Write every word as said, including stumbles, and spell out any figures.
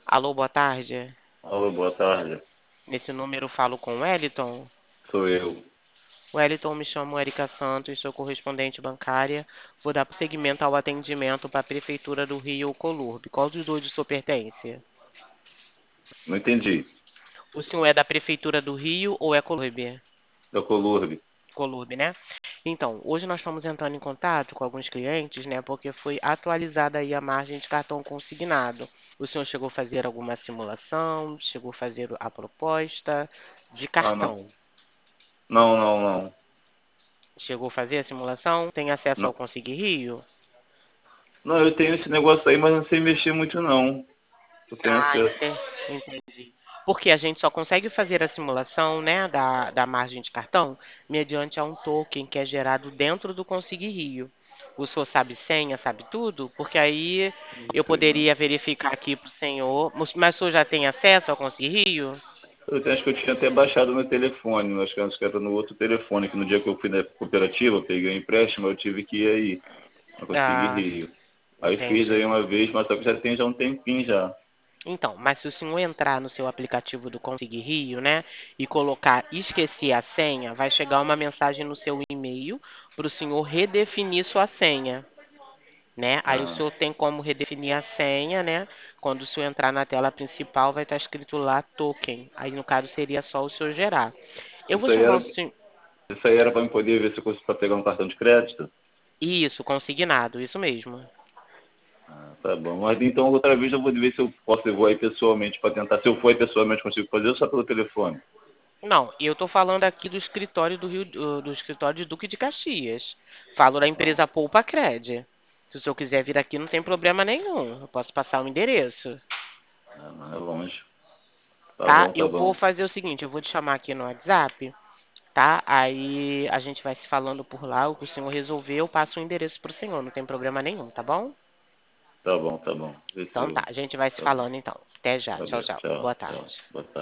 Alô, boa tarde. Alô, boa tarde. Nesse número eu falo com o Wellington. Sou eu. Wellington, me chamo Erika Santos, sou correspondente bancária. Vou dar prosseguimento ao atendimento para a Prefeitura do Rio Colurbe. Qual dos dois o senhor pertence? Não entendi. O senhor é da Prefeitura do Rio ou é Colurbe? Da Colurbe. Colurbe, né? Então, hoje nós estamos entrando em contato com alguns clientes, né? Porque foi atualizada aí a margem de cartão consignado. O senhor chegou a fazer alguma simulação? Chegou a fazer a proposta de Ah, não. cartão? Não, não, não. Chegou a fazer a simulação? Tem acesso ao Não, Consigue Rio? não, eu tenho esse negócio aí, mas não sei mexer muito, não. Eu tenho Ah, acesso. ente- entendi. Porque a gente só consegue fazer a simulação, né, da, da margem de cartão mediante a um token que é gerado dentro do Consigue Rio. O senhor sabe senha, sabe tudo? Porque aí Não eu sei, não. poderia verificar aqui para o senhor. Mas mas o senhor já tem acesso ao Consigue Rio? Eu tenho- acho que eu tinha até baixado no telefone. Acho que acho que era no outro telefone, que no dia que eu fui na cooperativa, eu peguei um empréstimo, eu tive que ir aí. Não consegui Ah, Rio. Aí fiz aí entendi. uma vez, mas só que já tem já um tempinho já. Então, mas se o senhor entrar no seu aplicativo do Consigue Rio, né, e colocar esquecer a senha, vai chegar uma mensagem no seu e-mail para o senhor redefinir sua senha, né? Aí o Ah, senhor tem como redefinir a senha, né? Quando o senhor entrar na tela principal, vai estar escrito lá token. Aí no caso seria só o senhor gerar. Eu vou isso aí chamar o era, senhor. isso aí era para eu poder ver se eu consigo pra pegar um cartão de crédito. Isso, consignado, isso mesmo. Ah, tá bom. Mas então outra vez eu vou ver se eu posso eu vou aí pessoalmente para tentar. Se eu for aí pessoalmente consigo fazer ou só pelo telefone. Não, eu estou falando aqui do escritório do Rio, do do escritório de Duque de Caxias. Falo da Não, empresa Poupa Cred. Se o senhor quiser vir aqui, não tem problema nenhum. Eu posso passar o endereço, não, não é longe. Tá tá? bom, tá Eu vou bom. fazer o seguinte, eu vou te chamar aqui no WhatsApp, tá? Aí a gente vai se falando por lá, o que o senhor resolver, eu passo o endereço pro senhor, não tem problema nenhum, tá bom? Tá bom, tá bom. Vê se Então tá, eu. a gente vai se Tá bom. falando então. Até já. Tchau, Valeu. tchau. Tchau, Boa tchau. tarde. Boa tarde.